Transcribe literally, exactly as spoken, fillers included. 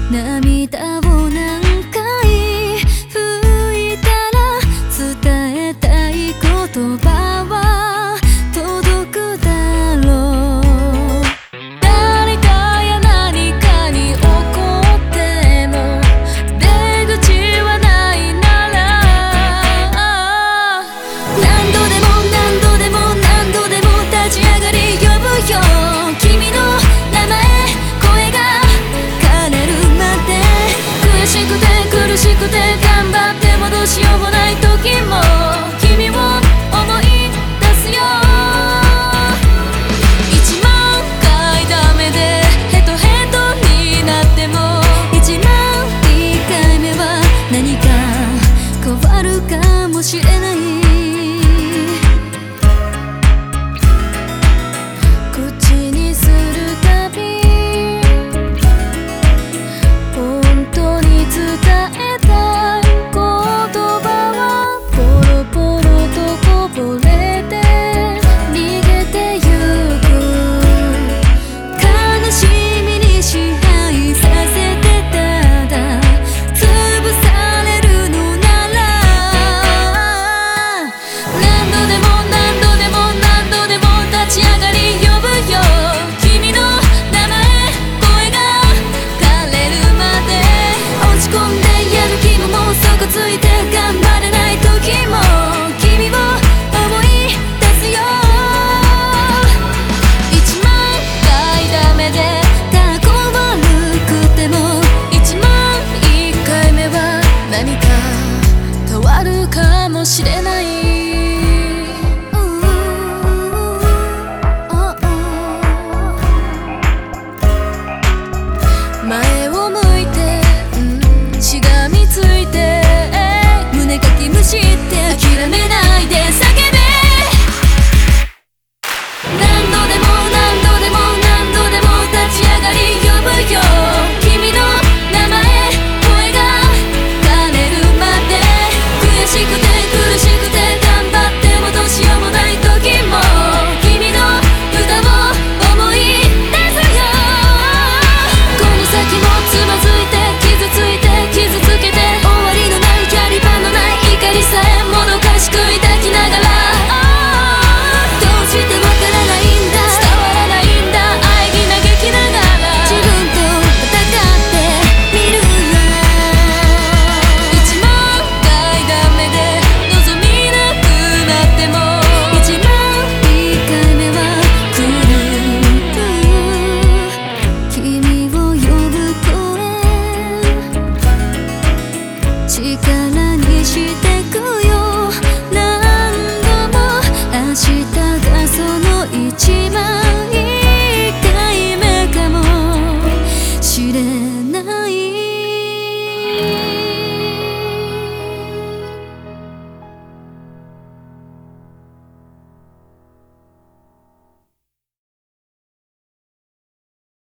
涙を何回拭いたら伝えたい言葉は届くだろう。誰かや何かに怒っても出口はないなら、何度でも何度でも何度でも立ち上がり呼ぶよ。君の名前声が枯れるまで、苦しくて苦しくて頑張ってもどうしようもない時も君を思い出すよ。一万回ダメでヘトヘトになっても一万一回目は何か変わるかもしれない。口にするたび本当に伝えたい言葉はポロポロとこぼれて逃げてゆく。悲しみに支配させてただ潰されるのなら、何度でも何度でも何度でも立ち上がり呼ぶよ。君の名前声が枯れるまで、落ち込んでやる気ももう底ついて頑張れない時も君を思い出すよ。一万回ダメでかっこ悪くても一万一回目は何か変わるかもしれない。前を向い